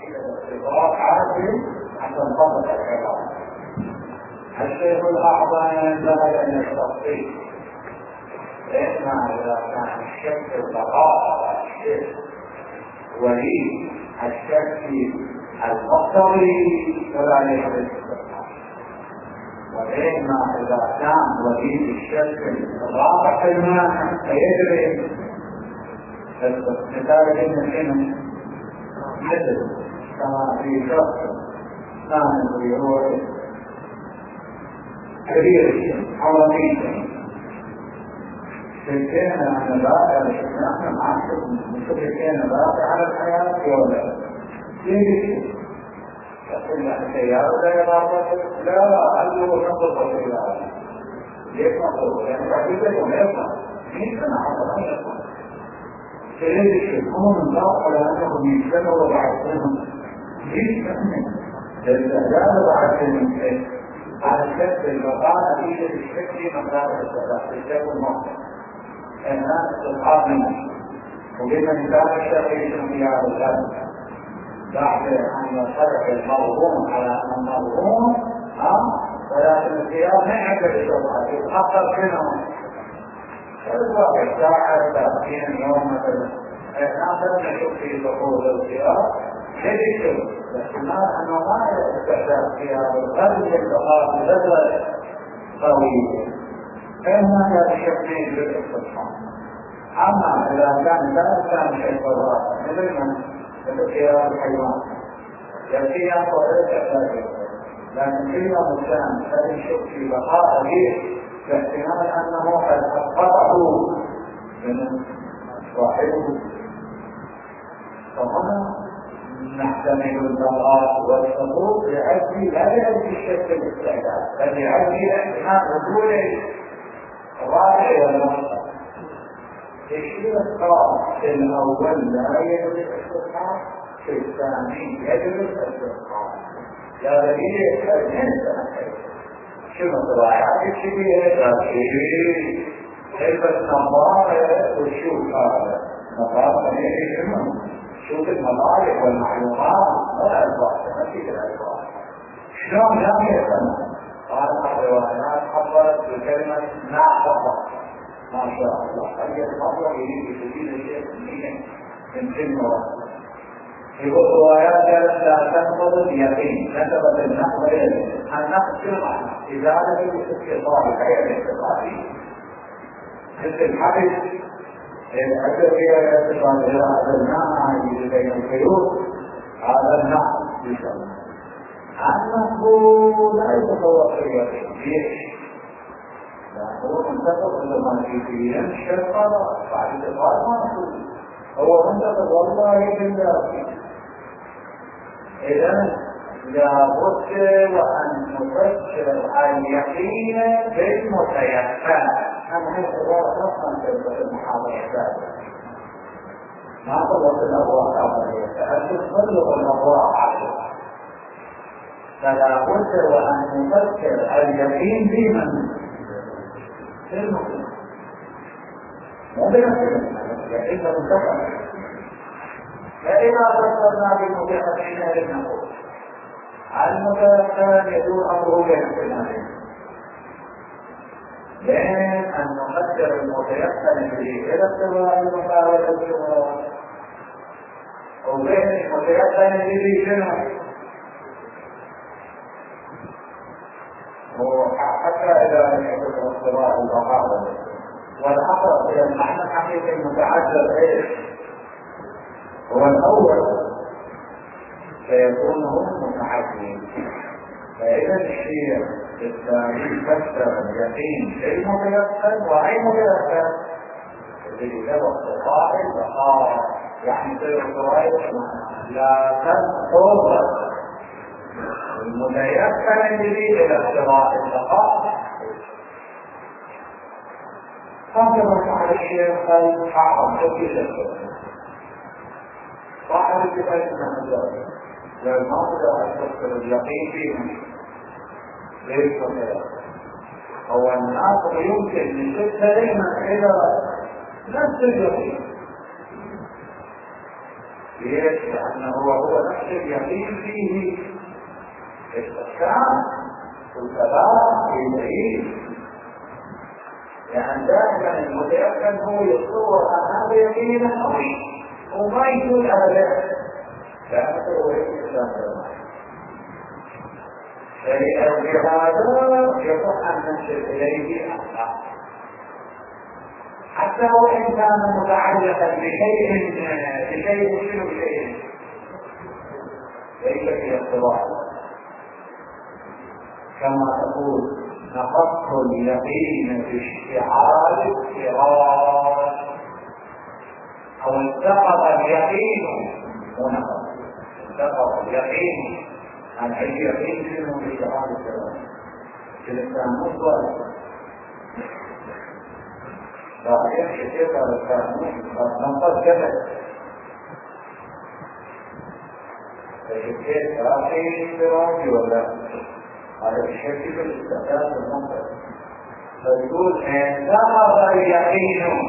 الاختبار عادل حتى نطبق الكلام. الشيخ الأعظم ينبغي أن يستطيع، لأن إذا كان الشك البقاء على الشيخ ولي الشك المقتضي فلا يحدث البقاء، وإما إذا كان ولي الشك الرابع في المانع فيدري مثال إن مثل كما في شخص كان يروح كبير حرمين شكينا عن الواقع لشكنا معاشر شكينا الواقع على الحياة في ولا ليش يقول لك سيارة لا يضعف لا أنه نقض السيارة ليش نقض يعني بعد ذلك ما يطلع مين سنة حتى لا يطلع سيد الشيخون من ضغط على أنهم يشتغلوا بعد سنة ليش للأجال بعد سنة على الشكل البقاء نتيجة الشكل مقدار الشكل المحضر الناس تلقى منه وبما نتابع الشكل في هذا الغد بعد أن يصرح الموضوع على أن الموضوع ولكن الخيار ما يعبر الشبهة يتأخر منهم الواقع الساعة 30 يوم مثلا ناصر نشوف في دخول الخيار هذه الشيء الاحتمال أنه ما يستحدث فيها بالغد يتقاط بدرة طويلة فإنها لا تشكل بالاستطلاع. أما إذا كان ذلك كان شيء بالراحة مثل الخيار الحيوان يأتيها طريقة ذلك لكن فيها مكان هذه الشيء في بقاء غير باحتمال أنه قد أسقطه من صاحبه فهنا نحتمل البقاء والسقوط لأجل لا يأتي الشك بالاستعداد بل لأجل احتمال وجود الرابع والمرتبط. الشيء الخاص في الأول لا يجب الاستقرار في الثاني يجب الاستقرار لا بديل الإنسان شنو الضراعات الكبيرة كيف النظارة وشوف هذا نظارة ليه شنو شوف المضارب والمعلومات ولا الباطل ما في الألفاظ شلون لا يفهم قال الروايات حصلت بكلمة نعطفة ما شاء الله أي الخطوة يريد يفيد الشيء من كلمة واحدة يقول الروايات لا تنقض اليقين نسبت النقض إليه النقض شو معنى إزالة الاستقرار غير الاستقراري مثل الحدث الأدوية يتصل إلى هذا النقض بين الخيوط هذا النقض يسمى النقض لا يتطور في اليقين ليش؟ هو منتظر لما يجي الشرطة بعد الإطلاق ما نقول هو منتظر والله بالله إذن لابد وأن نفسر اليقين بالمتيقن أنا هي أصلا في المحاضرة الثالثة ما طلبت الأبواق أولية فأنت تطلب الأبواق عشرة فلا بد وأن نفسر اليقين بمن المسلم مو بنفسه يقين منتقل فإذا فسرنا بالمتيقن نقول المتيقن يدور أمره بنفسنا لأن أن نقدر المتيقن به إلى اتباع المقاولة الجمهور وبين المتيقن به شنو حتى إذا يكون اتباع المقاولة والأقرب إلى المعنى الحقيقي المتعذر إيش هو الأول فيكون هم متعذرين فإذا الشيء الثاني فسر اليقين المتيقن وأي متيقن الذي له استطاع البقاء يعني لا تنقض المتيقن الذي إلى استطاع البقاء فانظرت على الشيخ الأعظم كثير صاحب الكفاية من ذلك للماضي أن تفسر اليقين فيهم ليس هو الناس يمكن نشد دائما إلى نفس اليقين ليش؟ لأنه هو نفس اليقين فيه استحكام والثبات في الدليل، يعني دائما المتيقن هو يتصور ان هذا يقين قوي وما يقول ابدا لا هو فلهذا يصح ان ننشر اليه اخلاق حتى وان كان متعلقا بشيء شنو بشيء ليس في اختراع، كما تقول نقصت اليقين باشتعال الفراش او انتقض اليقين ونقص انتقض اليقين عن اي يقين منه باشتعال الفراش الانسان مصدر فأحيان كثيرة ننقض جبل فشكيت راقي براقي ولا على الشكل في الاستخدام المنطق فيقول انتقض اليقين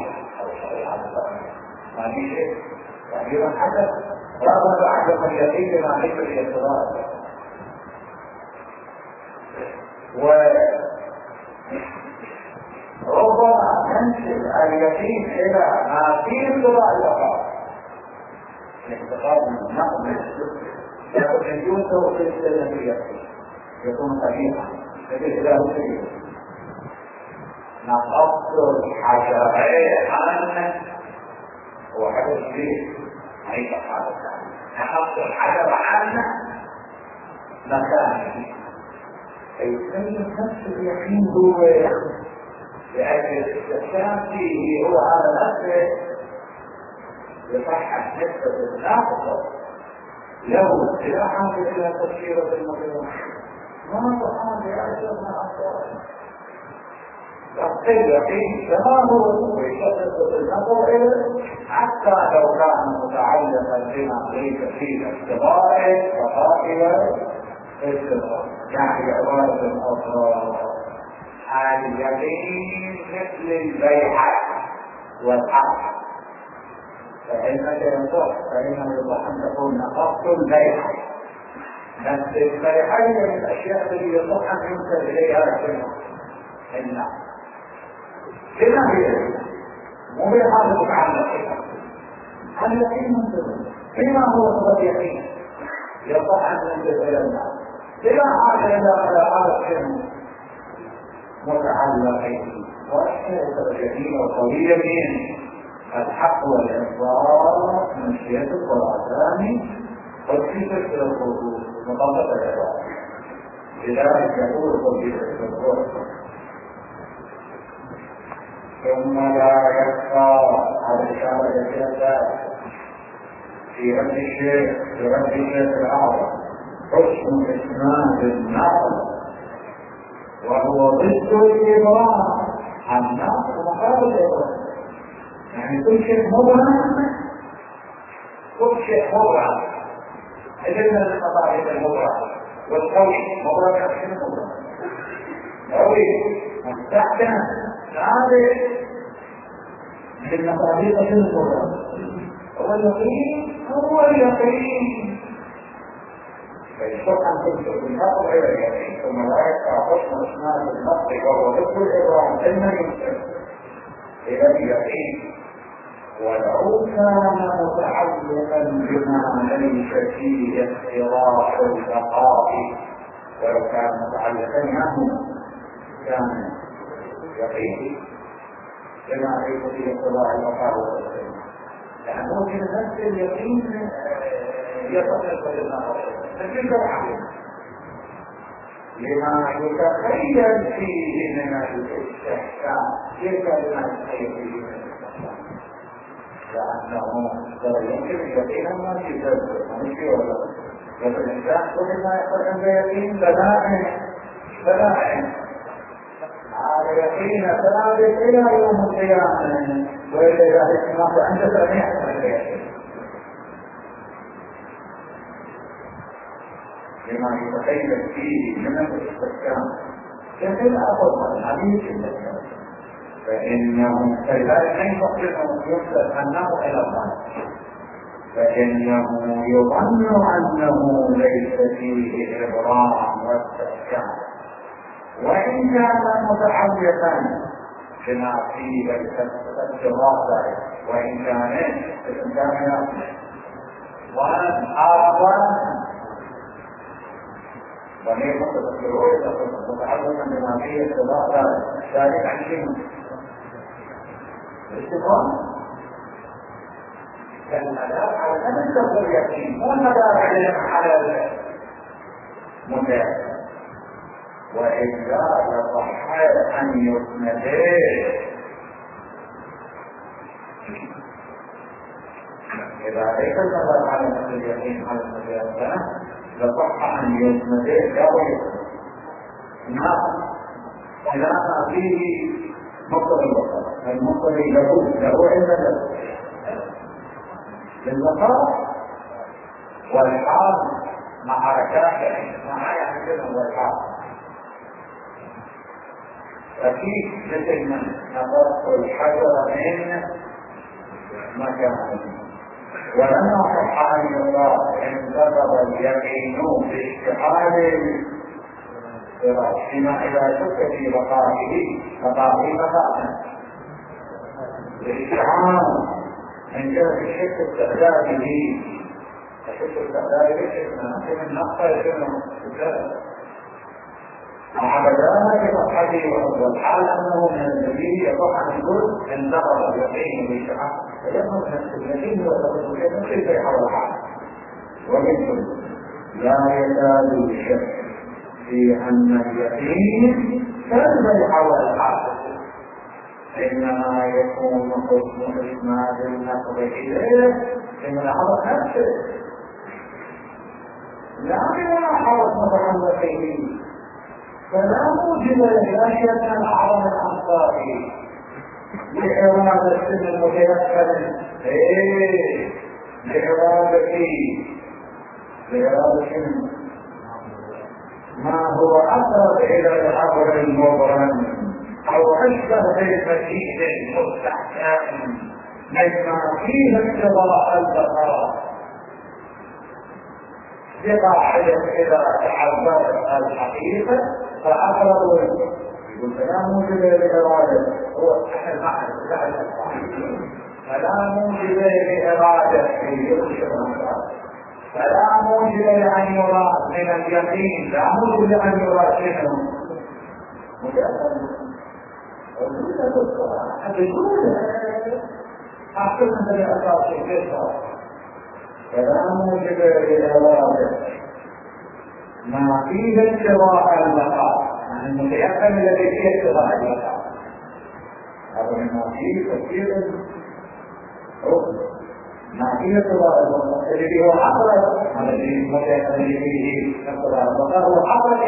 ما في شيء تقريبا حدث رغم عدم اليقين مع ذكر الاضطراب وربما ننسب اليقين الى ما فيه اضطراب الوقع الاعتقاد من النقل لكن يوسف في السلم اليقين يكون صحيحا لكن لا شيء نقصت الحجر عنه هو حدث فيه ليس حدث نقصت الحجر عنه مكانه اي سلم نفس اليقين هو لأن الاستحسان فيه هو هذا الأسر يصحح نسبة الناقصة له سلاحا إلى تفسير المظلوم ما تقام بأسر من أسرار تقصير يقين كما هو ويشدد النظر إليه حتى لو كان متعلقا بما ليس فيه اختبار وقائل استغرار يعني عبارة أخرى اليقين مثل البيعة والعقد فإنك ينصح فإنه يصح أن تكون نقصت البيعة بس البيعة من الأشياء التي يصح أن ينسب إليها النعم لما هي مو بهذا متعلق اليقين منتظر فيما هو صفة يقين يصح أن ينسب إلى النعم لما حاجة إلى هذا الشيء متعلقين والشيء الجديد والقوية من الحق والإنصاف من سياسة والعزام والكفر إلى الخروج مطابقة العباد لذلك يقول قوية الخروج ثم لا يبقى على الإشارة الجديدة في رد الشيء الأعظم حسن إسناد النقل وهو ضد الإبراء الناس مقابل الإبراء يعني كل شيء مبرم إذن المطاعم المبرم والقوي مبرم يحسن مبرم قوي مستحكم ثابت بالمطابق المبرم هو اليقين فيشرح عن كل النقل إلى اليقين ثم لا يقع حسن إسناد النقل وهو ضد الإبراهيم إلا يمكن إلى اليقين ولو كان متعلقا بما ليس فيه اختراق البقاء ولو كان متعلقا معه كان يقين لما ليس فيه اختراق البقاء والتسليم لأنه في نفس اليقين يتصل بالنقل لكن لما يتخيل فيه من الاستحسان ليس لما يتخيل فيه من الاستحسان لأنه يمكن يقينا ما في ذلك ممشي ولا فالإنسان كل ما يقول عند يقين بلاء هذا يقين ثابت إلى يوم القيامة وإلى ذلك ما أنت سمعت من اليقين لما يتخيل فيه من الاستحكام كثير أفضل الحديث الإسلام فإنه كذلك أن يحسن يحسن أنه إلى الله فإنه يظن أنه ليس فيه إبرام واستحكام، وإن كان متعلقا بما فيه الاتفاق، وإن كان وأن آخر وليه متعلقا بما فيه الاتفاق ذلك عن شيء الاستقامة. فالمدار على أن اليقين مو المدار على المتابعة، وإلا لصح أن يسنديه. إذا ليس المدار على أن اليقين على المتابعة لصح أن يسنديه لا ويسند. إذا ما فيه مقتضى البصر، المقتضى له عند للبقاء والحال مع حركات مع يحدثهم والحال. ففي مثل من نقص الحجر من مكانه، ولما صح أن يقال انتظر اليقين باشتغال الفراش فيما إذا شك في بقائه بقاء الاشتغال من جهة الشك استعداده الشك استعداده شكنا من نقصة يشكنا مع بدانا بصحته والحال أنه من الدليل يصح أن يقول انتقل اليقين بالشعب فيأخذ نفس اليقين وتقول كيف يحول الحال. ومثل لا يزال الشك في أن اليقين كان يحول الحال، إنما يكون حسن إسناد النقل إليه في ملاحظة نفسه لا بملاحظة متعلقه، فلا موجب للأشياء الأعظم الأنصاري لإرادة المتيسر لإرادة ما هو أقرب إلى الأمر المبرم أو أشبه بالمزيد المستحكم مما فيه انتظار البقاء بقاعدة إذا تعبرت الحقيقة فأقرب فلا موجب لإرادة هو المعنى فلا موجب لإرادة فلا موجب لأن يرى من اليقين، لا موجب لأن يرى شيئا فلا موجب للإرادة ما فيه اتباع البقاء، يعني المتيقن الذي فيه اتباع البقاء هذا ما فيه تفسير ما فيه اتباع البقاء الذي هو أقرب الذي فيه اتباع البقاء هو أقرب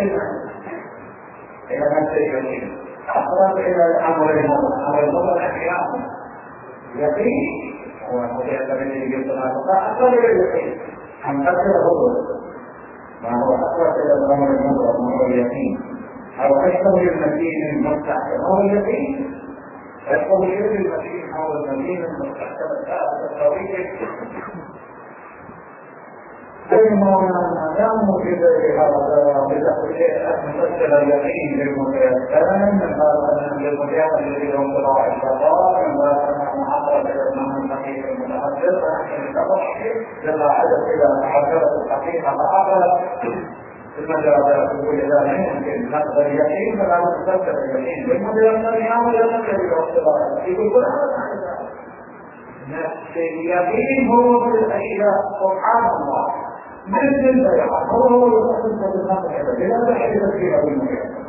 إلى نفس اليقين، أقرب إلى الأمر المضر الأحيان يقين هو المتيقن الذي فيه اتباع البقاء أقرب إلى اليقين أن تقرأ ما هو أقرب إلى الأمر المضر وهو اليقين، أو أشبه بالمتين المستحكم هو اليقين، أشبه بالمتين هو المتين المستحكم التوحيد. بينما لا موجب لهذا بتفسير اليقين للمتيقن من هذا للمتيقن الذي هو اتباع البقاء من هذا محاضرة الإمام الحقيقي المتحدث عن التوحيد لما حدث إلى محاضرة الحقيقة فأقرب المجال يقول إذا لا يمكن نقض اليقين فلا نستبدل اليقين بالمتيقن يعمل ينقل الاتباع يقول كل هذا نفس اليقين هو في الأشياء سبحان الله مثل البيعة هو يقصد بالنقل هذا بلا تحديد فيها بالمتيقن.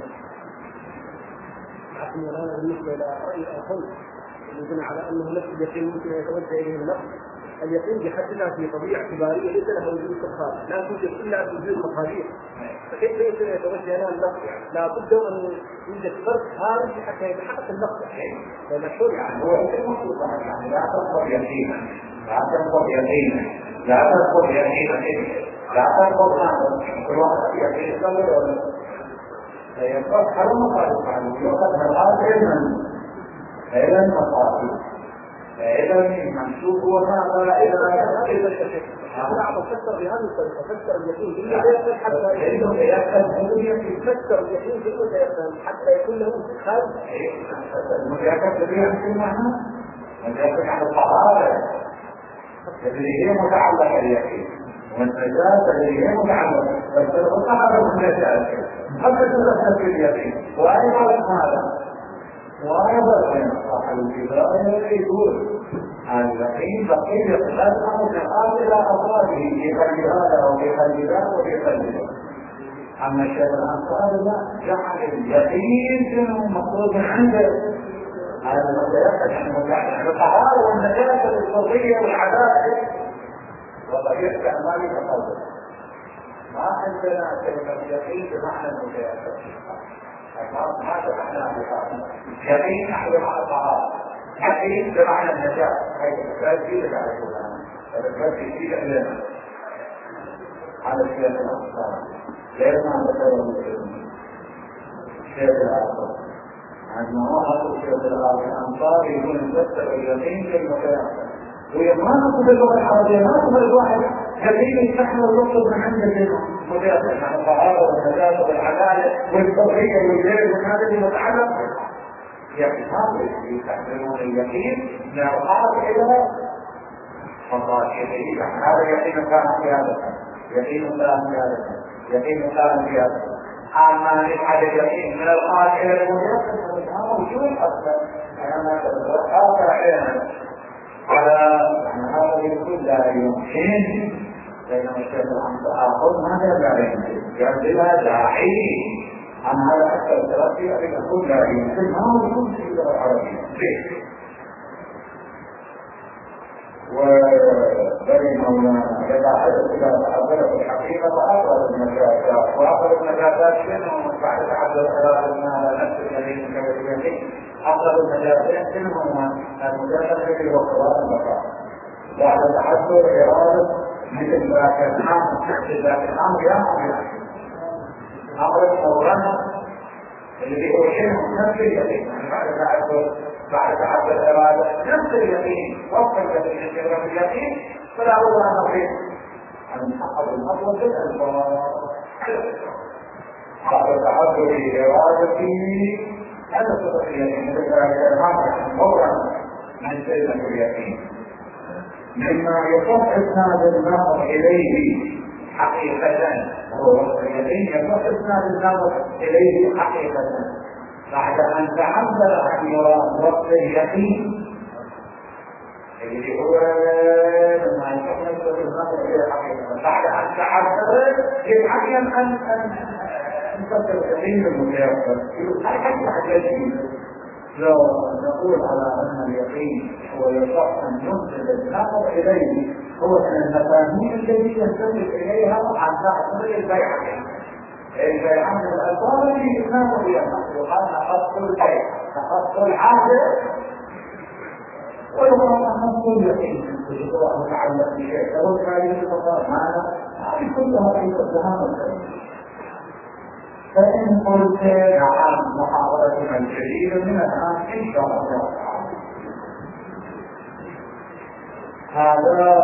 لكن الآن بالنسبة إلى رأي الآخر يدل على أنه نفس اليقين ممكن يتوجه إليه النقل. اليقين بحد ذاته في طبيعة اعتبارية ليس له وجود خارج، لا توجد إلا بوجود مخارج، فكيف يمكن أن يتوجه لها النقل؟ لا بد أن يوجد فرق خارج حتى يتحقق النقل. فمشهور يعني هو المطلوب يعني لا تنقض يقينا، لا تنقض يقينا، لا تنقض يقينا، لا تنقض نقل، كل واحد يقين يصلي ولا فيقض حرم مخالف عنه، يقض مخالف علما إلى المخالف. إذا المنسوب هو هذا إذا نعم فسر بهذه الطريقة، فسر اليقين بالله حتى يفسر اليقين بالله حتى يكون له خالص. المجاكسة بها في المعنى مجاكسة على الطهارة التي هي متعلقة باليقين، والنجاة التي هي متعلقة بس الطهارة والنجاة حتى تدخل في اليقين. وأيضا هذا وأيضا صاحب الكبائر يقول اليقين بقية الأسماء والنقاط إلى أطرافه في قلب هذا وفي قلب ذاك وفي قلب ذاك. أما الشيخ الأنصاري لا، جعل اليقين شنو مطلوب عنده، هذا المتيقن المتعلق بالطهارة والنجاة الفطرية والعدالة وطريقة أعمال التصوف. ما عندنا كلمة يقين بمعنى المتيقن، ما شرحناه بهذا. يقين نحو معنى الطهارة، يقين بمعنى النجاة، حيث التأثير على القرآن، فالتأثير فيه لنا على الشيخ الأنصاري غير ما ذكره الشيخ الآخر. عندما أخذ الشيخ الأنصاري يقول نفسر اليقين كالمتيقن، وهي ما نقصد اللغة العربية، ما نقصد الواحد يقين يستحمل اللفظ من عند المتيقن عن الطهارة والنجاة والعدالة والفطرية والجيل وهذا اللي متعلق يقين يستحملون اليقين من القاعدة إلى فضائله. هذا يقين كان قيادة، يقين كان قيادة، يقين كان قيادة. أما نفعل اليقين من القاعدة إلى المتيقن فهذا موجود أصلا، أنا أتذكر أحيانا على هذا يقول لا يمكن، بينما الشيخ الآخر ماذا لا يمكن يعزلها داعي عن هذا حتى الثلاثي أن يقول لا يمكن، ما يكون في اللغة العربية. وبينهما إذا حدث إلى تعبير الحقيقة فأقرب النجاسات، وأقرب النجاسات شنو بعد تعبير خلافنا على نفس الذي كاليقين. أقرب النجاسات شنو المجاسة التي هو قضاء البقاء بعد تعبير إرادة مثل ذاك الأمر، مثل ذاك الأمر يا أمر مولانا الذي هو شيء نفس اليقين. بعد تعبد الإرادة نفس اليقين وفق اليقين فلا بد أن نقول أن نحقق المطلب بالألفاظ. بعد تعبد إرادته لا تستطيع اليقين مثل فورا من سيدنا اليقين مما يصح إسناد النظر إليه حقيقة، هو وصف اليقين يصح إسناد النظر إليه حقيقة بعد أن تعبر عن وصف اليقين اللي هو ما يصح النظر إليه حقيقة. بعد أن تعبر يتعين أن نفسر اليقين بالمتيقن. لو نقول على أن اليقين هو يصح أن ينزل النظر إليه هو من المفاهيم التي ينتسب إليها عن تعبير البيعة. البيعة من الألفاظ التي ينام بها وقال نخص البيع، نخص العادة، ويقول نخص اليقين سواء متعلق بشيء لو كان يتفق معنا هذه كلها في اتهام. فإن قلت نعم محاضرتنا الجديدة من الآن إن شاء الله تعالى. هذا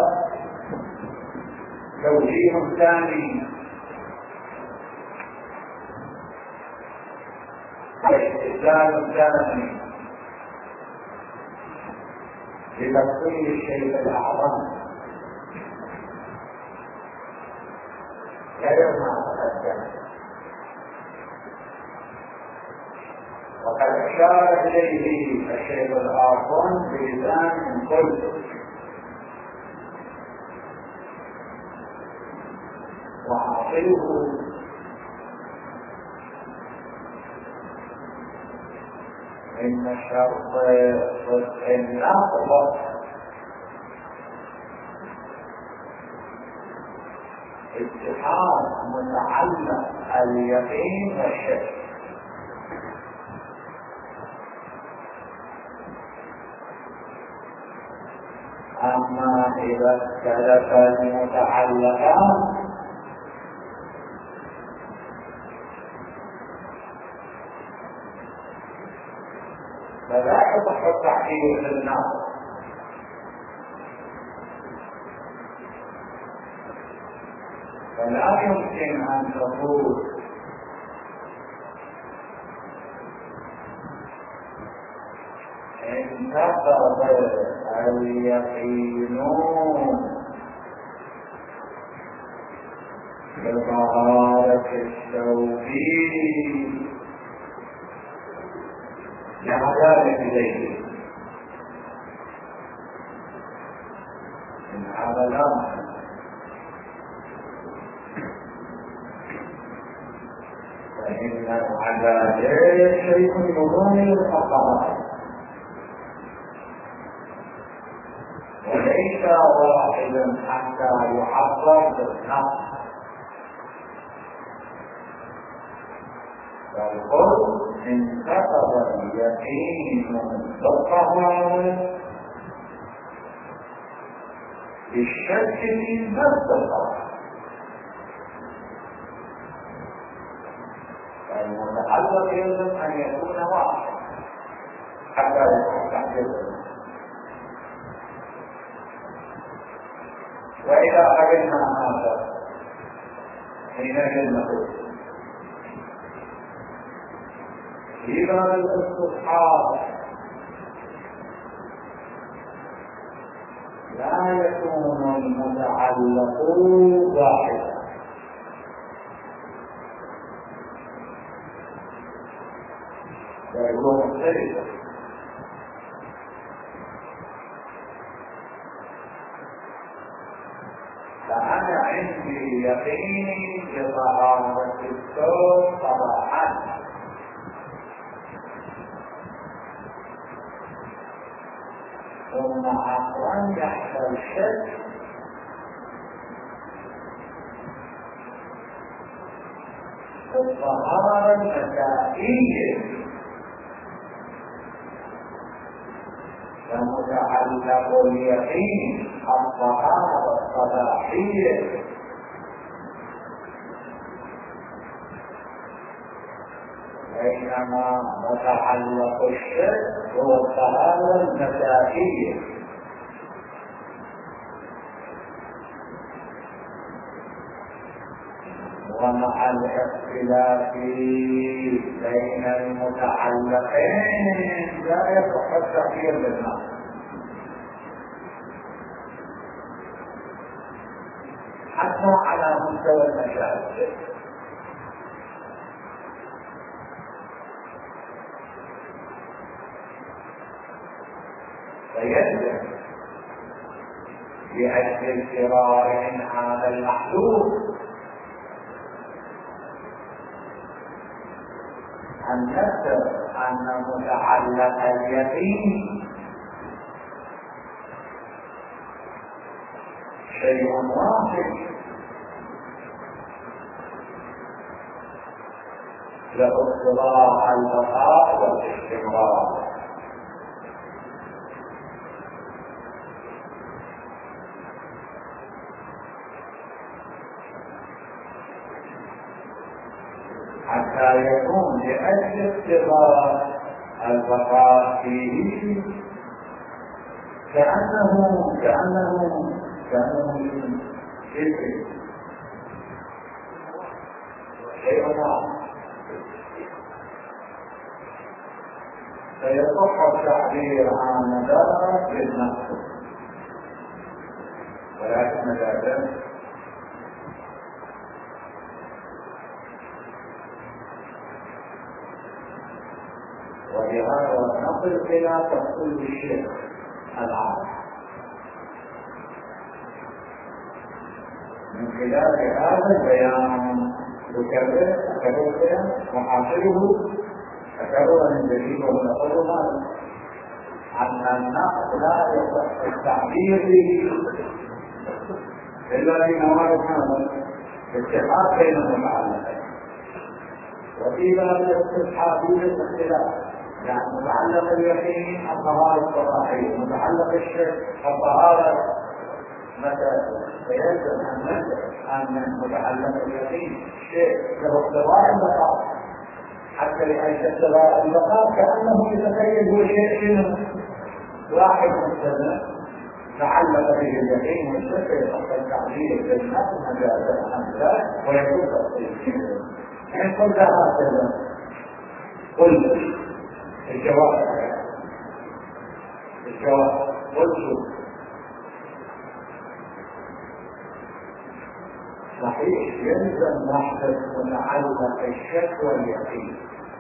توجيه ثاني واستدلال ثاني لتفصيل الشيء الأعظم غير ما تقدم. وقد أشار إليه الشيخ الآخر بلسان قلت وحاصله إن شرط النقض اتحاد متعلق اليقين والشك. أما إذا اختلف المتعلقان فلا يصح التحقيق في النقض فلا يمكن أن تقول انتقض اليقين بطهارة الثوب لعذاب إليه من هذا الأمر. فإن العذاب شيء يضمن الطهارة وليس واحدا حتى يعبر بالنص، فالقول انتقض اليقين بالطهارة بالشك في نفس الطهارة، فالمتعلق يجب أن يكون واحد حتى يكون تحديدا. وإذا قبلنا هذا حينئذ نقول في باب الاستصحاب لا يكون المتعلق واحدا، فهو مختلف. فأنا عندي يقين بطهارة الثوب صراحة، ثم عقلا يحصل شك في الطهارة المسائية، فمتعلق اليقين الطهارة الصلاحية، بينما متعلق الشك هو الطهارة المسائية. ومع الاختلاف بين المتعلقين لا يصح التغيير بالنص، حتى على مستوى المشاهد. فيجب لأجل الفرار من هذا المحدود أن نذكر أن متعلق اليقين شيء واحد له اصطلاح البقاء والاستمرار، حتى يكون لأجل اقتضاء البقاء فيه كأنه شيء واحد، فيصح التعبير عن ذلك بالنص، ولكن ذلك ولهذا نصل إلى تفصيل الشيخ العام من خلال هذا البيان يكرر محاصره تكررا من جديد ونقول أن النقص لا يصح التعبير به إلا بموارد هذا الاتحاد بين المتعلقين. وفي باب الاستصحاب يوجد اختلاف، يعني متعلق اليقين الطهارة الصلاحية، متعلق الشك الطهارة مسائل، فيجب أن نذكر أن متعلق اليقين شيء له اقتضاء البقاء، حتى لأن اقتضاء البقاء كأنه يتخيل هو شيء واحد مستمر، تعلق به اليقين والشك يحصل التعبير بالنفس مجازا عن ذلك ويكون تفصيل. إن قلت هكذا قلت الجواب قلت صحيح يلزم نحدث ونعلق الشك واليقين،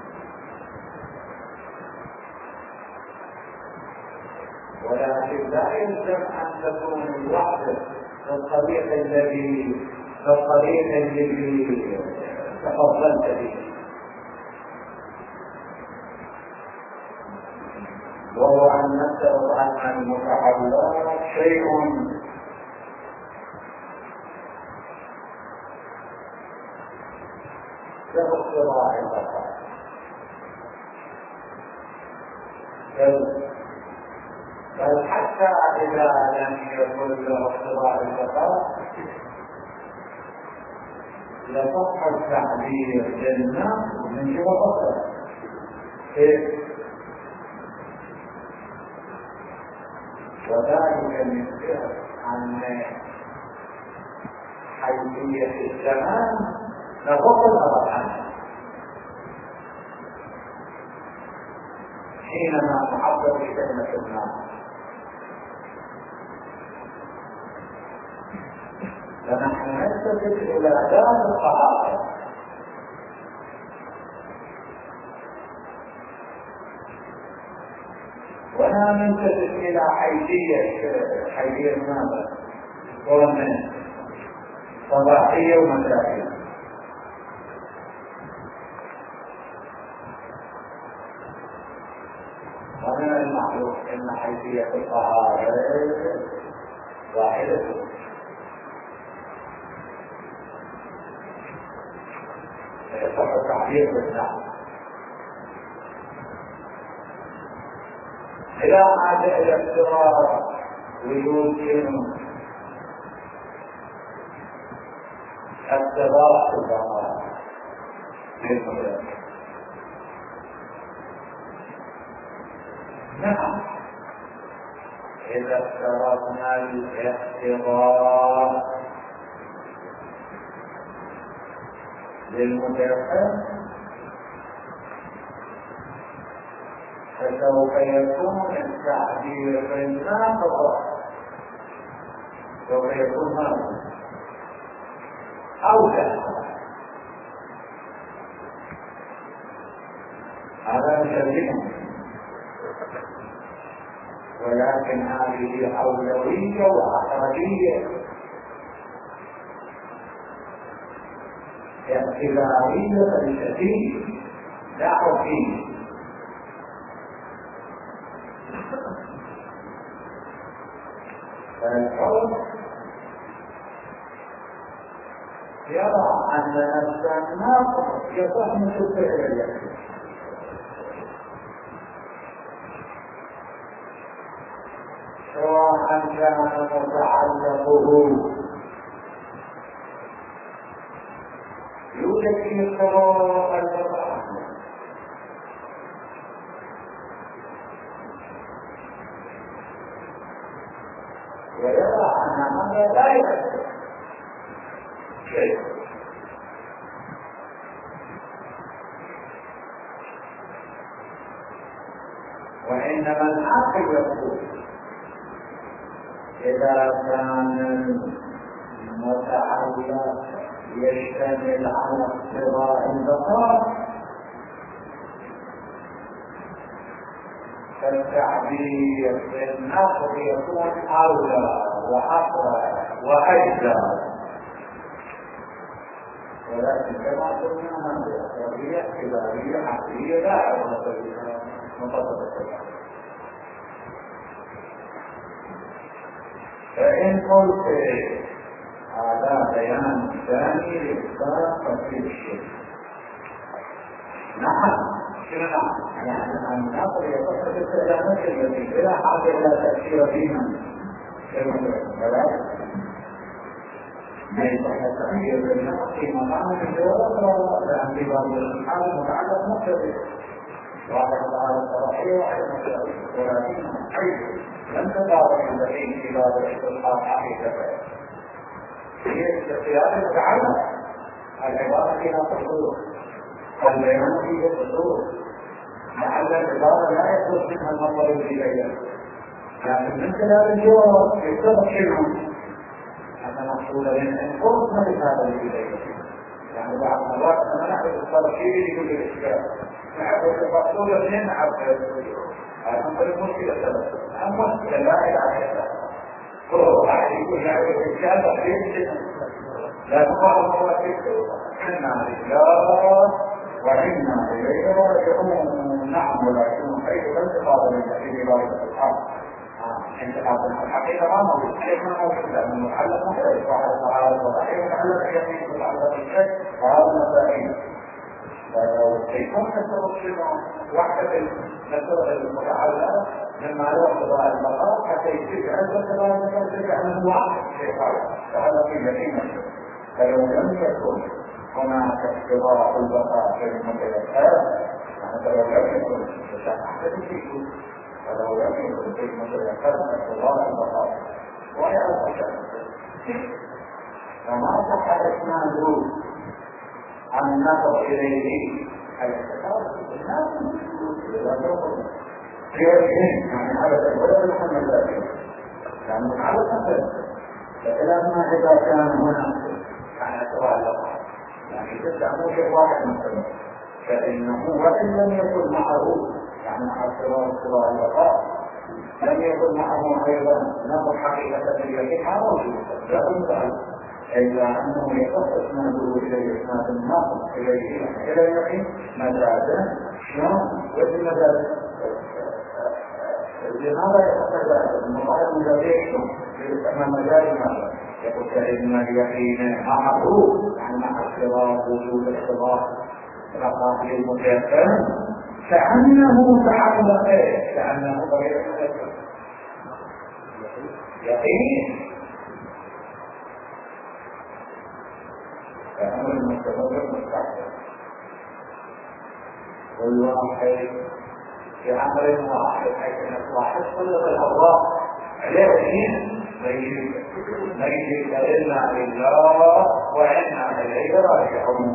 ولكن لا يلزم ان تكون الوحده بالطريق الذي تفضلت به، وهو ان نفترض ان المتعلقات شيء كاختراع البقاء، بل حتى إذا لم يكن له اختراع البقاء لصح التعبير للناس من جهة أخرى. وذلك من جهة عن حيثية الزمان نغض النظر عنها حينما نعبر بكلمة الناس، فنحن نلتفت إلى دار الصحابة ولا نلتفت إلى حيثية ماذا؟ ومن صباحية ومسائية. ومن المعروف أن حيثية الطهارة واحدة، يصح التعبير بالنعم. إذا عاد إلى افتراض وجود التباح البقاء للمدرسة، نعم إذا افترضنا الاختراع للمدرسة فسوف يكون التعبير بالناقض، سوف يكون ماذا؟ أولى. هذا سليم، ولكن هذه أولوية وأقربية اعتبارية بالشديد لا حكيمة. فالحكم يرى أن نفس الناقض يفهم الفعل اليقين، سواء كان متعلقه يوجد في قراءة القرآن ويرى أن هذا لا يؤثر شيء، وإنما العقل يقول إذا كان المتعلق يشتمل على اقتضاء البقاء فالتعبير بالنقض يكون أولى وأقرب وأجدى. ولكن كما قلنا هذه أقربية اعتبارية عقلية لا علاقة بها مطابقة. فإن قلت هذا بيان ثاني لإثبات تفصيل الشيء، نعم شنو نعم؟ يعني أن النقل يصح في الاستعلامات التي بلا حاجة إلى تأثير فيها كذلك ما يصح التأثير بالنقل في مقام الجواب، لأن في بعض الحال متعلق مقتضي واحد على الصلاحية واحد مسائل ولكن حيث لم تتعرف الذين في باب الاستلقاء حقيقة هي الاختيار المتعلق العبارة فيها تصور والبيان فيه تصور لعل العبارة لا يخرج منها النظر إليها لكن من خلال الجواب يتضح شنو أن مقصود أن فرصنا لهذا الإليه يعني بعض مرات أنا نحن الصلاحية لكل الإشكال نحن المقصود أن نعرف هذا المشكلة سبب المشكلة لا يعرف كل واحد يكون يعرف الإشكال تقريبا لا تقال مرة إنا لله وإنا إليه راجعون نعم ولكن حيث الانتقال من تحديد بارك الحق انتقال الحقيقة ما موجود كيف ما موجود لأن المحلق مختلف واحد تعالى وضعيه متعلق يقين متعلق الشيء وهذا مسائل فيكون التوصل وحدة المسألة المتعلقة مما لا يقضى البقاء حتى يصير عزة كذلك ترجع من واحد شيء فهذا في يقين فلو لم يكن هناك اقتضاء البقاء في المتيسر فلو لم يكن فسأحدث فيه ولو لم يكن في المتيسر اقتضاء البقاء وهي البقاء وما صح إسناده عن النظر إليه الاستقرار الناس يعني على الولد محمد ذلك يعني على الأسل فإلما إذا كان هنا يعني أتوالق يعني تستعمل شيء واحد مثلا فإنه وإن لم يكن معه يعني مع اضطرار البقاء لم يكن معه أيضا نظر حقيقة اليقين هذا موجود لا تنسى إلا أنه يخصص منه إليه إسناد الناقص إليه إلى اليقين مجازا شلون وجه مجازا لماذا يخصص ذلك؟ المصاحب مجازيه شلون؟ لأن مجازي ماذا؟ يقول كإن اليقين معه يعني مع اختلاط وجود اختلاط رقاق المتيسر كأنه تعلق كأنه طريق يقين فأمر المستمر مستقبل والواحد في أمر واحد حيث واحد كل الأرواح عليه دين نجد إلا لله وإنا إليه راجعون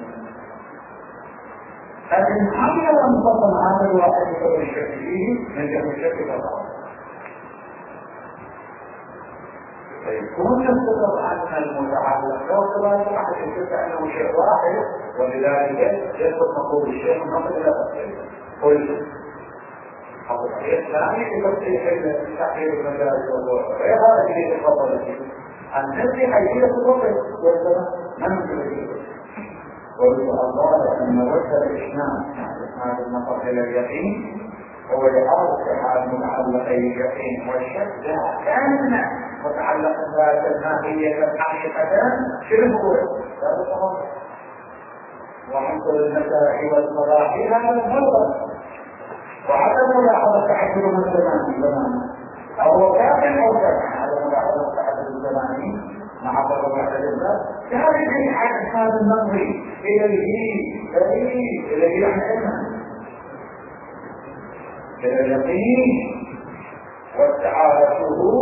لكن حتى لم تكن هذا الواحد يكون الشك فيه من جهة الشك فقط فيكون يصدر أن المتعلق لو كذلك أحد يشك أنه شيء واحد ولذلك يصدر مقول الشيء من نقل إلى تفسير قل حق الحديث لا يمكن تحقيق المجال والوضع غير هذا الذي يتفضل فيه أن تنسي حيثية الوضع من يمكن والله أن وجه الإسلام هذا النظر إلى اليقين هو لأرض حال متعلق اليقين والشك كان متعلق ذات الماهية حقيقة شنو هو؟ وعنصر المسائل والصلاحي هذا النظر وعدم ملاحظة تحدث الزمان أو كافٍ أو كافٍ هذا ملاحظة تحدث الزمان مع ضرورة الله هذه حق هذا النظر إليه يحكمنا إلى اليقين واستعارته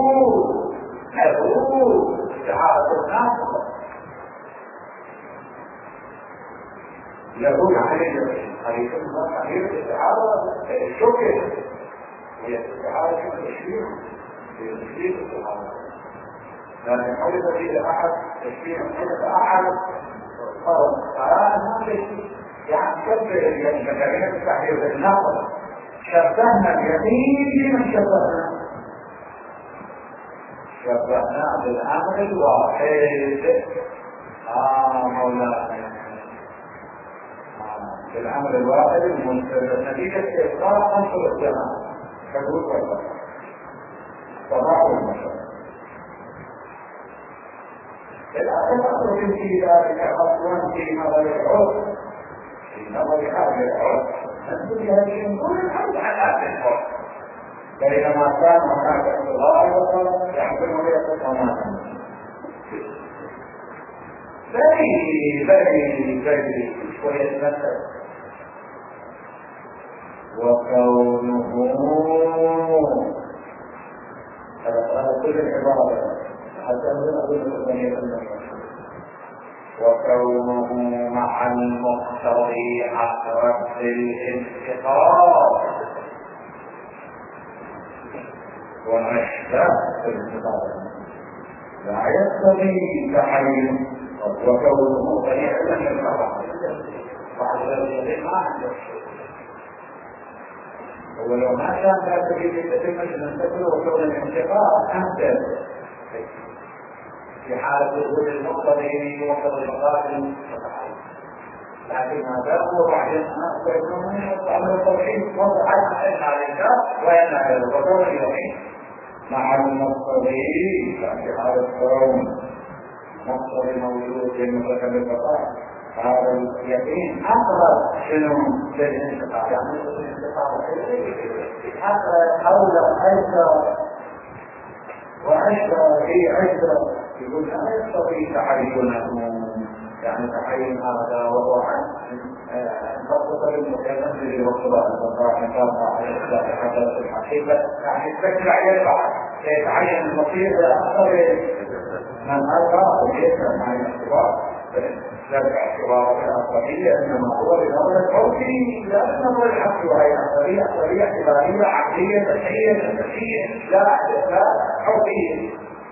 له استعارة الناس له عليه حقيقة الله حقيقة الاستعارة الشكر هي الاستعارة التشريع هي تشريع الاستعارة لكن حدث إلى أحد تشريع حدث أحد ما شيء يعني كبر المكانين التحرير بالنقل شبهنا اليقين بمن شبهنا بالأمر الواحد مولانا بالأمر الواحد المنتظر نتيجة إصلاح عنصر الزمان حدود والبقاء صباح والمشروع الأخذ في ذلك أصلا في نظر العرف في نظر هذا العرف نسبة هذه كل الحمد على هذا العرف بينما كان هناك اختلاط وصل يحكم ويقف وما بني ويتمثل وكونه كل العبارة حتى وكونه مع المقتضي أقرب للانتقاض وأشبه الانتقاض لا يقتضي تحريم وكونه طريقا للقضاء بعض الذين ما عنده ولو ما كان لا تريد ان تتم الانتقال وكون الانتقاء انت في حالة وجود المقتضي ومقتضي المقابل لكن هذا هو بعدين انا امر التوحيد وضع عليك وينعى الوضوء اليقين مع المقتضي في حالة الكون مقتضي موجود للمتكلم البقاء هذا اليقين اقرب شنو للانتقال يعني الانتقال اقرب اولى ايسر واشبه في عشره يقول لا يستطيع تحريمه يعني تحريم هذا وهو عن خاصة المتكلم والصلاة والراحة على الإخلاق حضرة الحقيقة يعني تفكر عليه بعد يتعين المصير لأكثر من أرى وليس مع الاختبار لا الاعتبار الأصلية إنما هو بنظر الحوثي لا بنظر الحق وهي أصلية اعتبارية عقلية صحية نفسية لا حوثية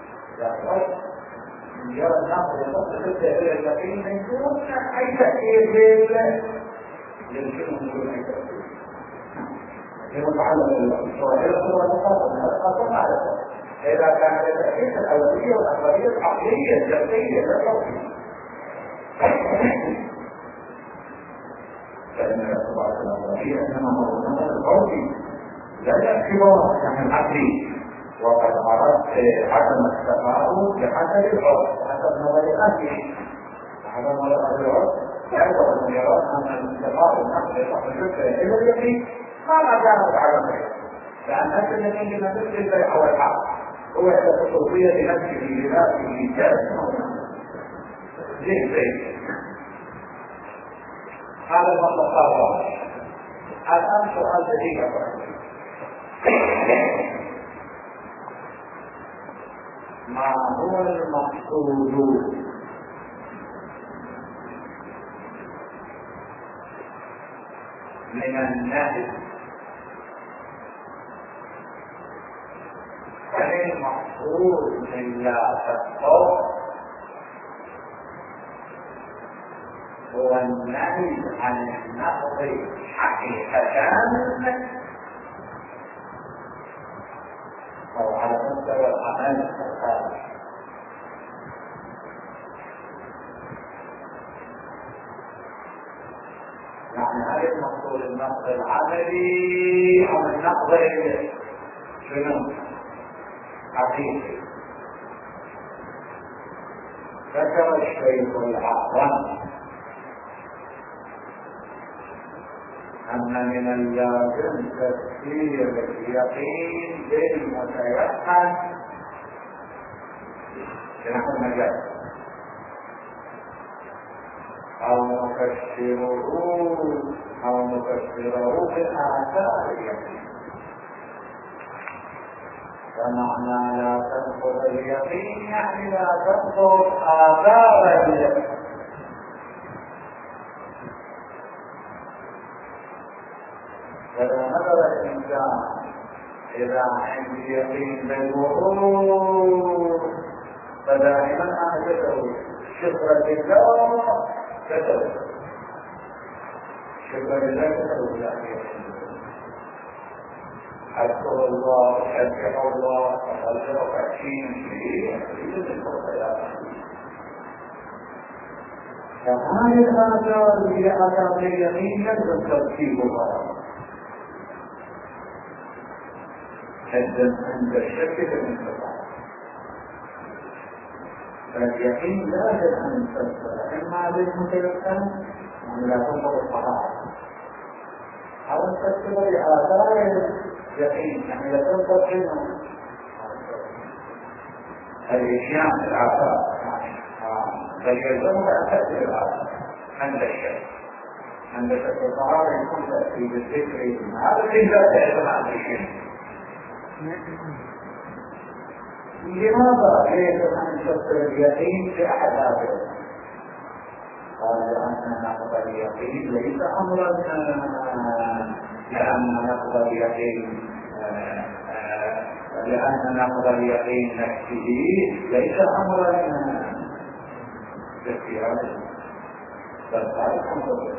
يرى الناس يتصل إلى اليقين من دون أي تأثير يمكنهم دون أي تأثير المتعلم بالصورة إذا كان التأثير الأولية والأخرية العقلية الجسدية للحوثية فإن الاعتبار الأولية إنما هو النظر الحوثي لا الاعتبار يعني العقلي وقد أردت عدم التفاؤل بحسب العرف وحسب نظر أهله وحسب نظر أهل العرف يعتبر أن يرى أن الانتقال النقل يصح الفكرة إلى اليقين ما كانت على خير لأن هذا الذي لما تدري البيع والحق هو التصوفية لنفسه لنفسه جاسم زين هذا المطلق الرابع الآن سؤال جديد ما هو المقصود من النهي المقصود من لا تقوى هو النهي عن النقض حقيقة أو على مستوى الأعمال الخارج يعني هل المقصود النقض العملي أو النقض شنو حقيقي ذكر الشيخ الأعظم أن من اللازم تفسير اليقين بالمتيقن بنحو المجال أو نفسره بآثار اليقين فمعنى لا تنقض اليقين يعني لا تنقض آثار اليقين فلو نظر الإنسان إذا عندي يقين بالمرور فدائما أحدثه شكرا لله كتب شكرا لله كتب الله أذكر الله أشكر الله أخلق أكشين فيه يجب الفضيات فهذه الآثار هي آثار اليقين يجب ترتيبها حدا عند الشك بالانتقال فاليقين لازم أن تفسر إما بالمتيقن أن لا تنظر الصحابة أو أن تفسر بآثار اليقين يعني لا تنظر إنه الإشياء الآثار بل يلزمك أن تفسر الآثار عند الشك عندك الطهارة يكون تأتي بالذكر هذا ليس تعلم عن الشيء. لماذا ليس أن نفسر اليقين في أحد هذه؟ قال لأن نقض اليقين ليس أمرا لأن نقض اليقين لأن نقض اليقين نفسه ليس أمرا باختياره بل قال أمر.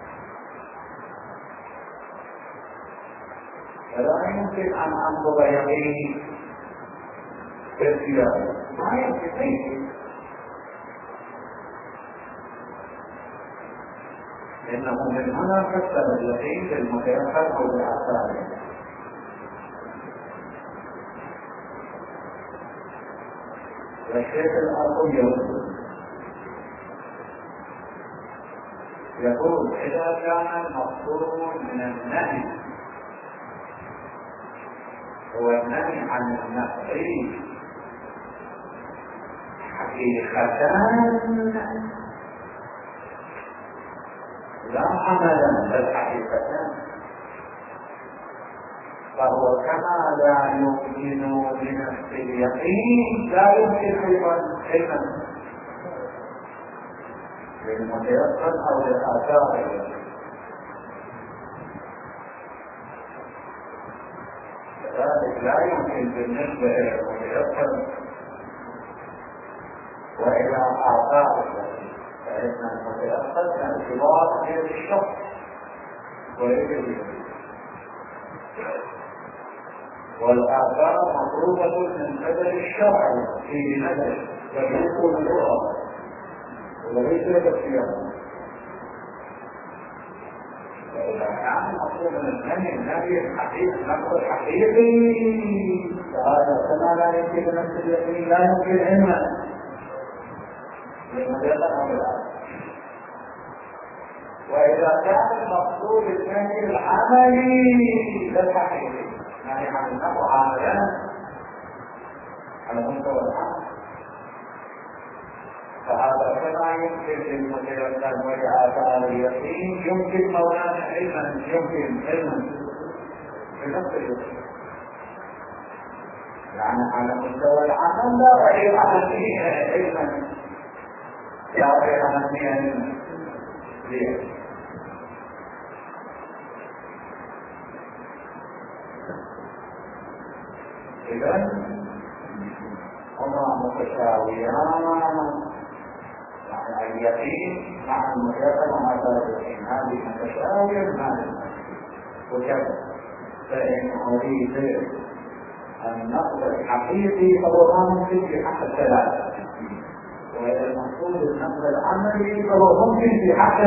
فلا يمكن أن أنقض يقيني باختياره ما يمكن إنه من هنا فسر اليقين بالمتيقن أو بالآثار. والشيخ الأرضي يقول إذا كان المقصود من النهي هو النهي عن النفع حقيقة لا عملا بل حقيقة، فهو كما لا يمكن بنفس اليقين لا يمكن ايضا علما للمتيقن او للاثار. كذلك لا يمكن بالنسبه الى المتيقن والى اثار، فان المتيقن اعتبار غير الشخص وغير والآثار مطلوبة من قبل الشرع في نزل يكون الرؤى وليس الاختيار. فإذا كان مطلوب من النهي الحقيقي نقض الحقيقي فهذا كما لا يمكن نفس اليقين لا يمكن علما للمجرد أو الآثار. وإذا كان المقصود النهي العملي للحقيقي يعني عن النفع عملا على مستوى العمل فهذا كما يمكن للمتيقن ولآثار اليقين يمكن مولانا علما يمكن علما بنفس اليقين يعني على مستوى العمل لا غير أهمية علما لا غير أهمية علما ليه. إذن هما متساويان يعني اليقين مع المتيقن وآثار اليقين هذه متساوية مع وكذا. فإن أريد النقد الحقيقي فهو لا ممكن في حق الثلاثة، وإذا المقصود النقد العملي فهو ممكن في حق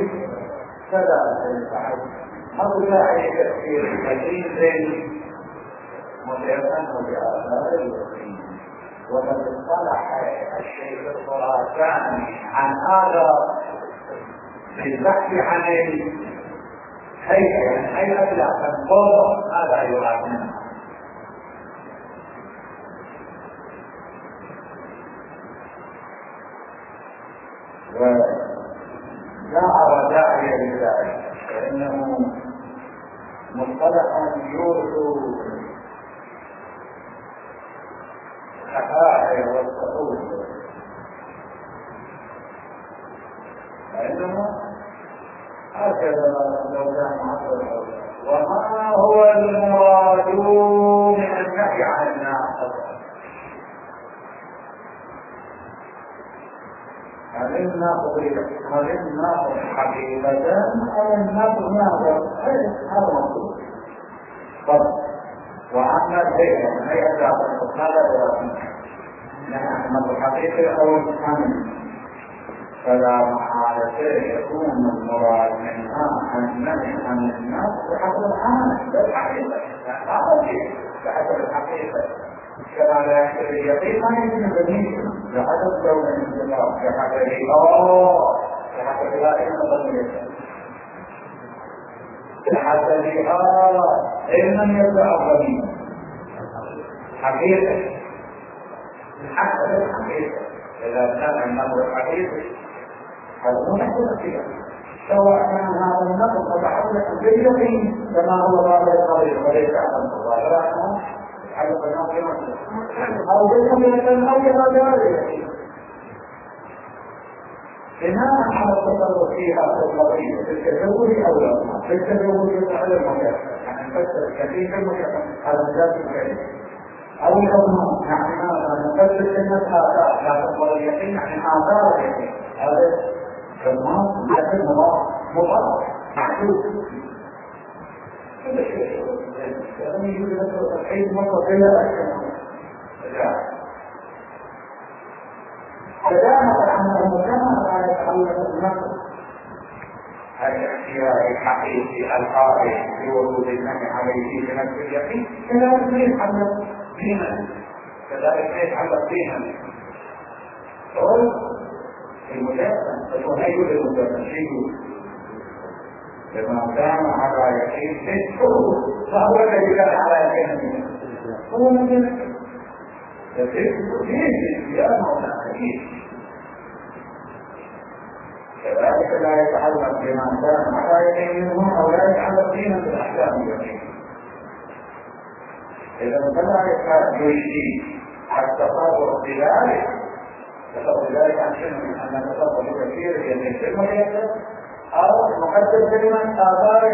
الثلاثة. هذا داعي تفسير اليقين بين متيقن بآثار اليقين. وقد اصطلح الشيخ الخراساني عن هذا في البحث عن هيئة الأنفاق هذا يراد منه. ولا أرى داعيا لذلك فإنه مصطلح يورث الحقائق والصعود، فإنما هكذا لو كان عصر وما هو المراد من النهي عن الناقض. هل الناقض حقيقة أو الناقض ناقض؟ هذا مطلوب فقط. وأما الهيئة هذا دراسة نحن الحقيقة أو الحمل فلا محالة يكون المراد منها النهي عن الناس بحسب الحمل لا الحقيقة، هذا شيء بحسب الحقيقة كما لا يحسب اليقين ما يمكن بديهه بحسب لون الانتقام بحسب لا يمكن بحسب علما يبدأ الضمير حقيقة حسب الحقيقة. إذا كان النظر حقيقي هذا مو محسوب فيها سواء كان هذا النقص متعلقا باليقين كما هو ظاهر القضية وليس عن الظاهرات يتعلق بالنقص أو باليقين أو بغير اليقين بناء على التصرف فيها في القضية في التزوج أو لا في التزوج على المكان يعني نفسر كثير المكان على ذات الكلمة أو الأضمان يعني ماذا نفسر كلمة آثار لا تقبل اليقين يعني آثار اليقين هذا كالماء لكن مضاف محدود كل شيء يعني يوجد لك الحين مرة بلا أكثر فدامت عنه كما قال يتعلق النقص الاختيار الحقيقي القائم بوجود النهي عليه بنفس اليقين كذلك يتعلق بنا كذلك يتعلق بنا قول المجسم تكون أي المجسم شيء لما كان على يقين فهو الذي كان على يقين هو مجسم كذلك لا يتعلق بما كان على يقينه او لا يتعلق بما بالاحكام اليقين اذا فلا يجدي التصور بذلك تصور ذلك عن شيء من ان تصور كثير يجب المجسد او مقدم كلمه اثار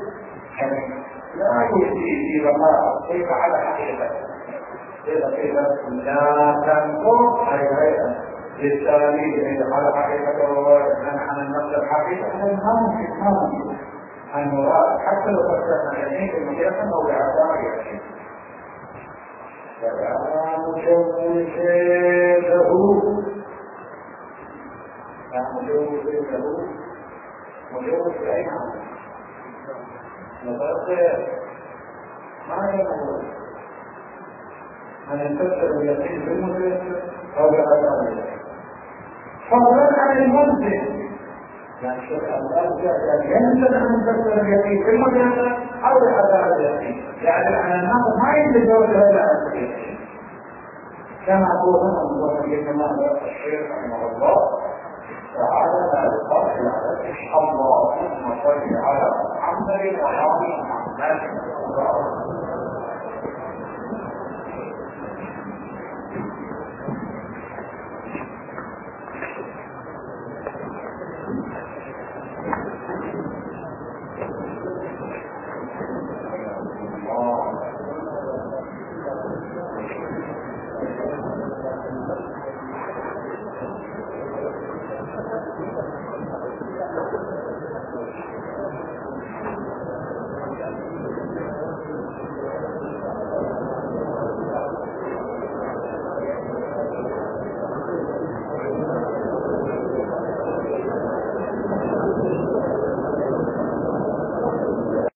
لا يجدي في بقاء كيف على حقيقته كيف لا تنظر حقيقة للتالي إذا قال حقيقة ومن عن النفس الحقيقة ما ممكن أن نراد حتى لو فكرنا يمين المجسم أو بأعصار يمين فلا مجوز له لا مجوز له مجوز لأي عمل نظرت ما يموت أن يفسر اليقين بالمجسم أو بأثار اليقين فضلا عن المنزل يعني الشيخ الألباني جاء ينزل أن يفسر اليقين بالمجسم أو بأثار اليقين يعني أن النقص ما يمكن وجه إلا أثر اليقين كما قولنا وفي كما الشيخ رحمه الله تعالى لا يقال على اللهم صل على محمد وعلى محمد